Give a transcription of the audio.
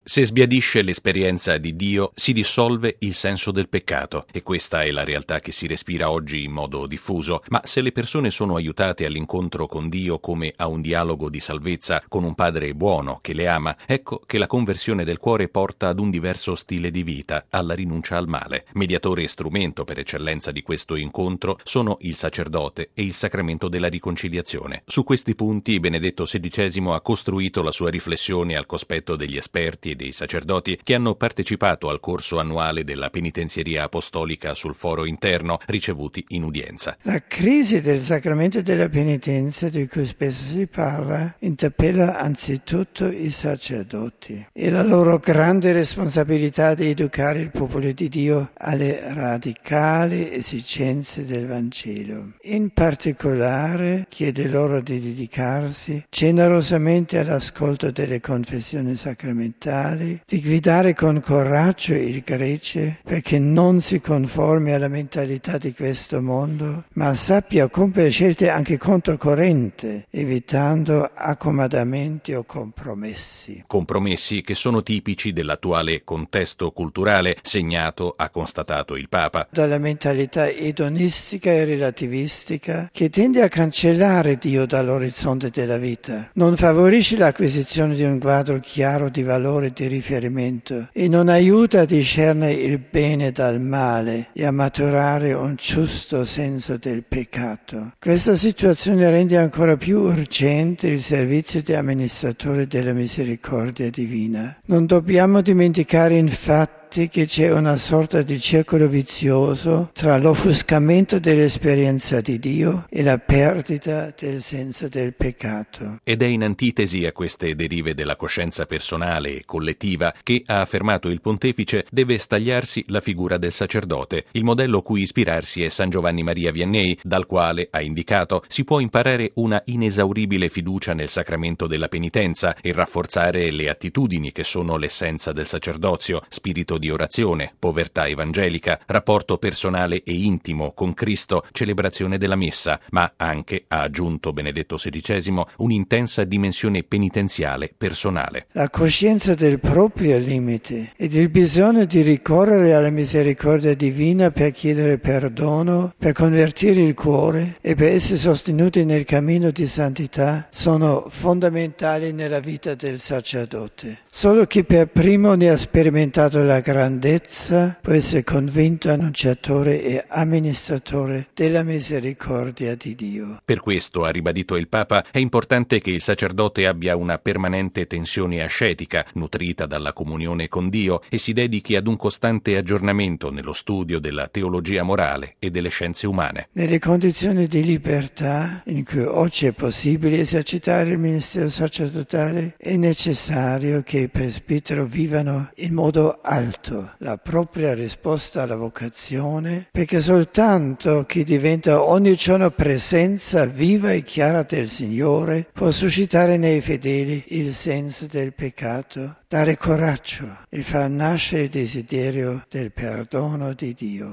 Se sbiadisce l'esperienza di Dio, si dissolve il senso del peccato, e questa è la realtà che si respira oggi in modo diffuso. Ma se le persone sono aiutate all'incontro con Dio come a un dialogo di salvezza con un Padre buono che le ama, ecco che la conversione del cuore porta ad un diverso stile di vita, alla rinuncia al male. Mediatore e strumento per eccellenza di questo incontro sono il sacerdote e il sacramento della riconciliazione. Su questi punti Benedetto XVI ha costruito la sua riflessione al cospetto degli esperti e dei sacerdoti che hanno partecipato al corso annuale della penitenzieria apostolica sul foro interno ricevuti in udienza. La crisi del sacramento della penitenza, di cui spesso si parla, interpella anzitutto i sacerdoti e la loro grande responsabilità di educare il popolo di Dio alle radicali esigenze del Vangelo. In particolare chiede loro di dedicarsi generosamente all'ascolto delle confessioni sacramentali, di guidare con coraggio il Gregge perché non si conformi alla mentalità di questo mondo, ma sappia compiere scelte anche controcorrente, evitando accomodamenti o compromessi. Compromessi che sono tipici dell'attuale contesto culturale segnato, ha constatato il Papa, dalla mentalità edonistica e relativistica che tende a cancellare Dio dall'orizzonte della vita, non favorisce l'acquisizione di un quadro chiaro di valore di riferimento e non aiuta a discernere il bene dal male e a maturare un giusto senso del peccato. Questa situazione rende ancora più urgente il servizio di amministratore della misericordia divina. Non dobbiamo dimenticare infatti che c'è una sorta di circolo vizioso tra l'offuscamento dell'esperienza di Dio e la perdita del senso del peccato. Ed è in antitesi a queste derive della coscienza personale e collettiva che, ha affermato il pontefice, deve stagliarsi la figura del sacerdote. Il modello cui ispirarsi è San Giovanni Maria Vianney, dal quale, ha indicato, si può imparare una inesauribile fiducia nel sacramento della penitenza e rafforzare le attitudini che sono l'essenza del sacerdozio: spirito di orazione, povertà evangelica, rapporto personale e intimo con Cristo, celebrazione della messa, ma anche, ha aggiunto Benedetto XVI, un'intensa dimensione penitenziale personale. La coscienza del proprio limite ed il bisogno di ricorrere alla misericordia divina per chiedere perdono, per convertire il cuore e per essere sostenuti nel cammino di santità sono fondamentali nella vita del sacerdote. Solo chi per primo ne ha sperimentato la grandezza può essere convinto annunciatore e amministratore della misericordia di Dio. Per questo, ha ribadito il Papa, è importante che il sacerdote abbia una permanente tensione ascetica, nutrita dalla comunione con Dio, e si dedichi ad un costante aggiornamento nello studio della teologia morale e delle scienze umane. Nelle condizioni di libertà in cui oggi è possibile esercitare il ministero sacerdotale, è necessario che i presbiteri vivano in modo alto la propria risposta alla vocazione, perché soltanto chi diventa ogni giorno presenza viva e chiara del Signore può suscitare nei fedeli il senso del peccato, dare coraggio e far nascere il desiderio del perdono di Dio.